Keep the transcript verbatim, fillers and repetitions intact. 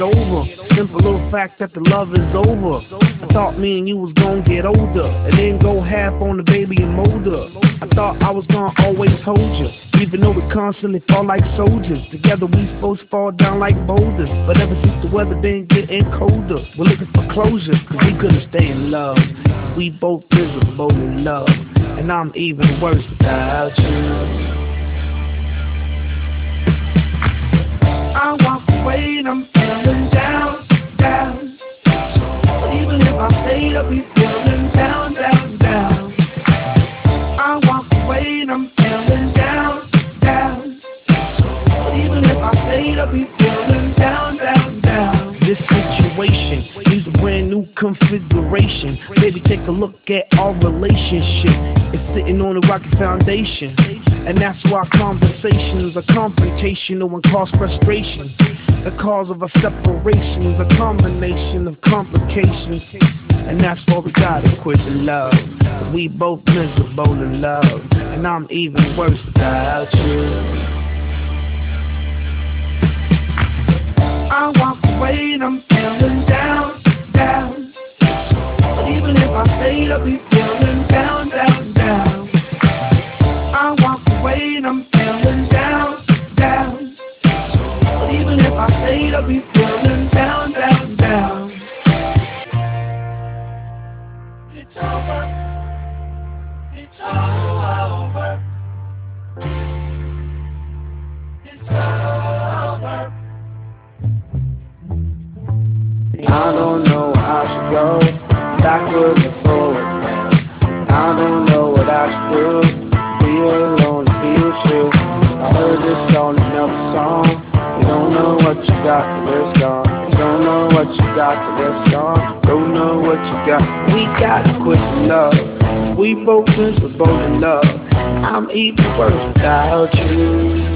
over. Simple little fact that the love is over. I thought me and you was gonna get older, and then go half on the baby and mold her. I thought I was gonna always hold you, even though we constantly fall like soldiers. Together we supposed to fall down like boulders, but ever since the weather been getting colder, we're looking for closure, cause we couldn't stay in love. We both miserable in love, and I'm even worse without you. I walk away and I'm feeling down, down. But even if I stayed, I'd be feeling down, down, down. I walk away and I'm feeling down, down. But even if I stayed, I'd be feeling down, down, down. This situation needs a brand new configuration. Baby, take a look at our relationship. It's sitting on a rocky foundation, and that's why conversations are confrontational and cause frustration. The cause of a separation is a combination of complications, and that's why we gotta quit the love. We both miserable in love, and I'm even worse without you. I walk away and I'm feeling down, down. But even if I stayed, I'd be feeling down, down, down. I walk away and I'm feeling down, down. But even if I stayed, I'd be feeling down, down, down. It's over. It's all over. It's over. I don't know how I should go backwards or forward. I don't know what I should do. Be alone and be with you. I heard this song, another song. You don't know what you got till it's gone. You don't know what you got till it's gone. Don't know what you got. We gotta quit the love. We both miserable in love. I'm even worse without you.